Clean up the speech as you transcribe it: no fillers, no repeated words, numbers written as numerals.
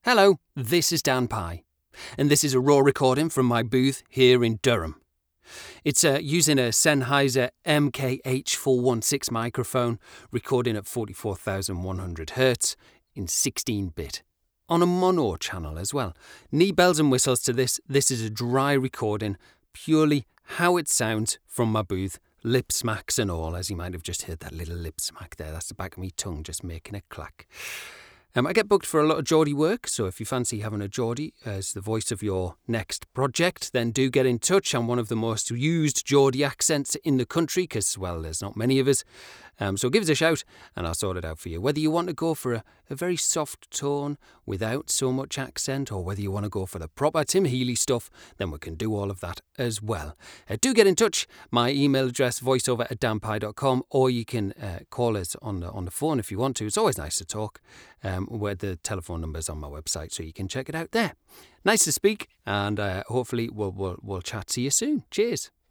Hello, this is Dan Pye, and this is a raw recording from my booth here in Durham. It's using a Sennheiser MKH416 microphone, recording at 44,100 Hz in 16-bit, on a mono channel as well. Need bells and whistles to this. This is a dry recording, purely how it sounds from my booth, lip smacks and all, as you might have just heard that little lip smack there. That's the back of me tongue just making a clack. I get booked for a lot of Geordie work, so if you fancy having a Geordie as the voice of your next project, then do get in touch. I'm one of the most used Geordie accents in the country because, well, there's not many of us. So give us a shout and I'll sort it out for you. Whether you want to go for a very soft tone without so much accent, or whether you want to go for the proper Tim Healy stuff, then we can do all of that as well. Do get in touch. My email address, voiceover@danpye.com, or you can call us on the phone if you want to. It's always nice to talk. Where the telephone number's on my website, so you can check it out there. Nice to speak, and hopefully we'll chat to you soon. Cheers.